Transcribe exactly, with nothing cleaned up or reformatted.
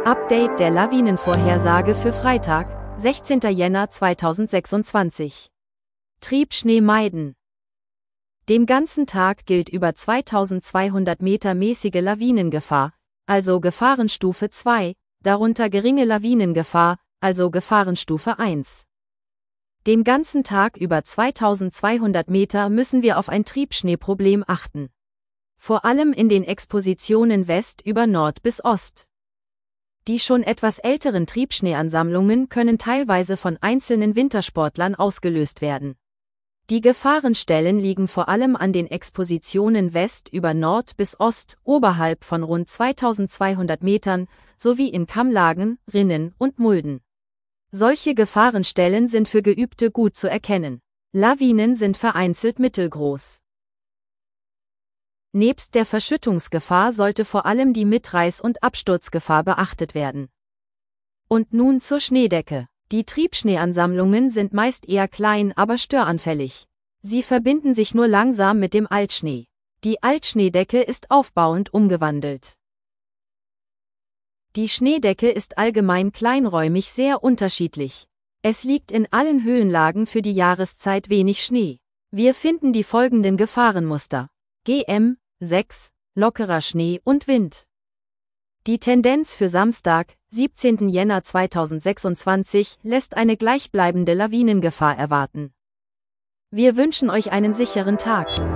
Update der Lawinenvorhersage für Freitag, sechzehnten Jänner zweitausendsechsundzwanzig. Triebschnee meiden. Den ganzen Tag gilt über zweitausendzweihundert Meter mäßige Lawinengefahr, also Gefahrenstufe zwei, darunter geringe Lawinengefahr, also Gefahrenstufe eins. Den ganzen Tag über zweitausendzweihundert Meter müssen wir auf ein Triebschneeproblem achten. Vor allem in den Expositionen West über Nord bis Ost. Die schon etwas älteren Triebschneeansammlungen können teilweise von einzelnen Wintersportlern ausgelöst werden. Die Gefahrenstellen liegen vor allem an den Expositionen West über Nord bis Ost, oberhalb von rund zweitausendzweihundert Metern, sowie in Kammlagen, Rinnen und Mulden. Solche Gefahrenstellen sind für Geübte gut zu erkennen. Lawinen sind vereinzelt mittelgroß. Nebst der Verschüttungsgefahr sollte vor allem die Mitreiß- und Absturzgefahr beachtet werden. Und nun zur Schneedecke. Die Triebschneeansammlungen sind meist eher klein, aber störanfällig. Sie verbinden sich nur langsam mit dem Altschnee. Die Altschneedecke ist aufbauend umgewandelt. Die Schneedecke ist allgemein kleinräumig sehr unterschiedlich. Es liegt in allen Höhenlagen für die Jahreszeit wenig Schnee. Wir finden die folgenden Gefahrenmuster. G M sechs, lockerer Schnee und Wind. Die Tendenz für Samstag, siebzehnten Jänner zweitausendsechsundzwanzig, lässt eine gleichbleibende Lawinengefahr erwarten. Wir wünschen euch einen sicheren Tag.